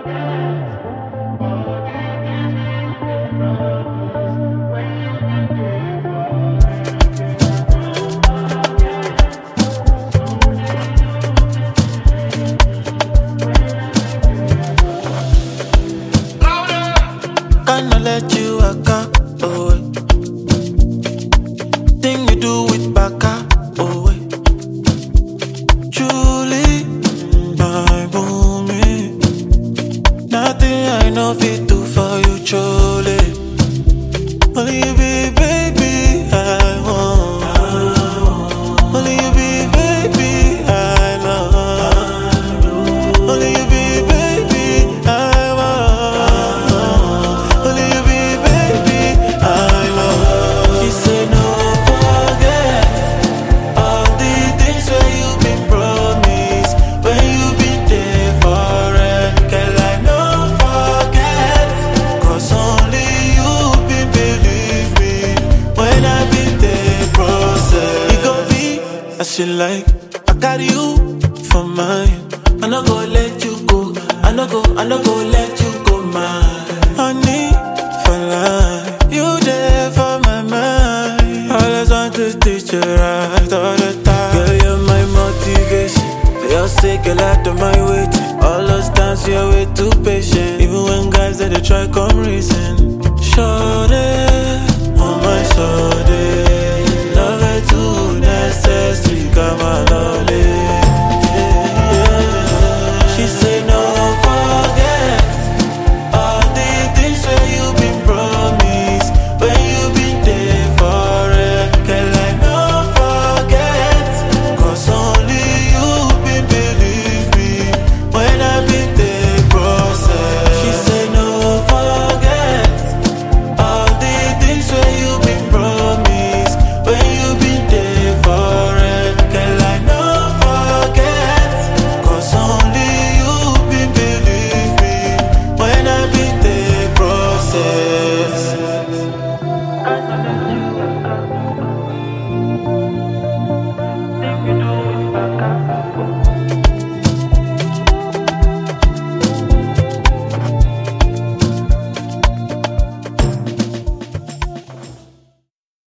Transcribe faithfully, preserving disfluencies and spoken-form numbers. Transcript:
Cannot let you waka away. Thing you do with baka away. Truly, my boomy. Nothing I know fit do for you, truly. Only you be baby, I want. Only you be baby, I love. Only you be baby, I want. Only you be baby, I love. She said no forget all the things where you been promised, when you been there for it. Girl, I no forget, cause only you been believe me when I been there process. It go be as you like, I carry you for mine. I no go let you go, I no go, I no go let you go, mine. Honey, for life, you there for my mind. Always want to teach you right all the time. Girl, you're my motivation. For your sake, girl, I do my waiting. All those times you're way too patient. Even when guys that they try come reason. Shorty, oh my shorty.